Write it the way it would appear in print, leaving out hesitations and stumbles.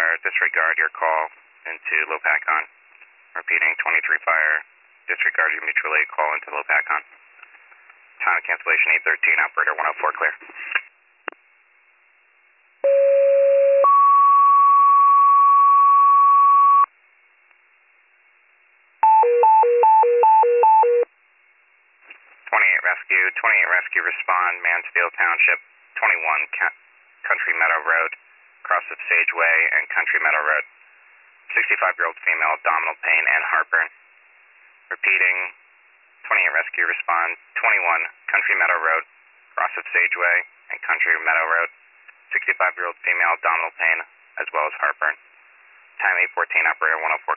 Fire, disregard your call into Lopakon. Repeating, 23 Fire, disregard your mutual aid call into Lopakon. Time of cancellation 813, operator 104 clear. 28 Rescue, respond, Mansfield Township, 21 Country Meadow Road, cross of Sageway and Country Meadow Road. 65-year-old female, abdominal pain and heartburn. Repeating, 28 Rescue, respond, 21 Country Meadow Road, cross of Sageway and Country Meadow Road. 65-year-old female, abdominal pain as well as heartburn. Time 814, operator 104